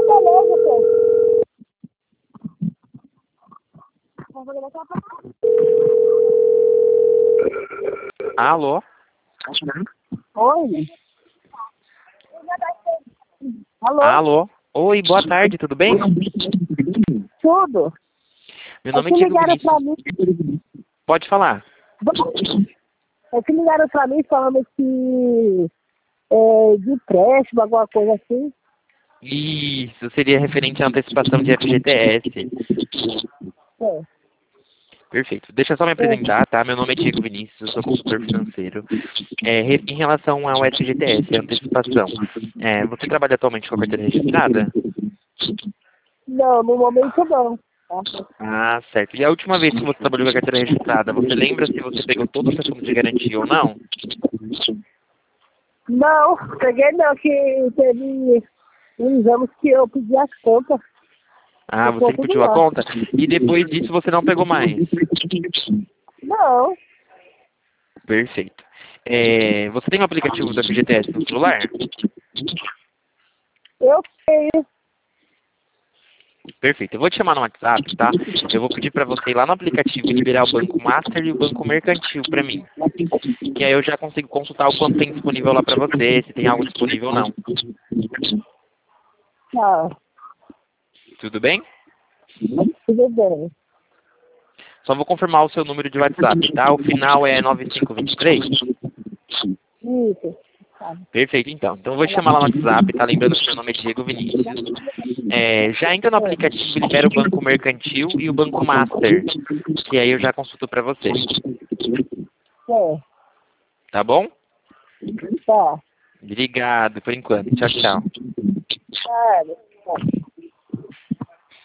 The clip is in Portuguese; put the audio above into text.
beleza, Pedro. Vamos fazer daqui a pouco. Alô? Oi. Alô? Alô? Oi, boa tarde, tudo bem? Tudo? Meu É nome é que Diego ligaram pra Vinícius. mim. Pode falar. É que ligaram pra mim falando que de empréstimo, alguma coisa assim. Isso seria referente à antecipação de FGTS. É. Perfeito. Deixa eu só me apresentar, tá? Meu nome é Diego Vinícius, eu sou consultor financeiro. Em relação ao FGTS, a antecipação, você trabalha atualmente com a carteira registrada? Não, no momento não. Tá? Ah, certo. E a última vez que você trabalhou com a carteira registrada, você lembra se você pegou todo o seu fundo de garantia ou não? Não, peguei não, que teve uns anos que eu pedi as contas. Ah, você Ficou que tudo pediu a lá. conta? E depois disso você não pegou mais? Não, Perfeito. Você tem o aplicativo do FGTS no celular? eu tenho. Perfeito. Eu vou te chamar no WhatsApp, tá? Eu vou pedir para você ir lá no aplicativo e liberar o Banco Master e o Banco Mercantil para mim. Que aí eu já consigo consultar o quanto tem disponível lá para você, se tem algo disponível ou não. Tá, Tudo bem? tudo bem. Só vou confirmar o seu número de WhatsApp, tá? O final é 9523. Isso. Tá. Perfeito, então. Então eu vou te chamar lá no WhatsApp, tá? Lembrando que meu nome é Diego Vinícius. Já entra no aplicativo e libera o Banco Mercantil e o Banco Master, que aí eu já consulto para você. É, Tá bom? tá. Obrigado por enquanto. Tchau, tchau. Tá.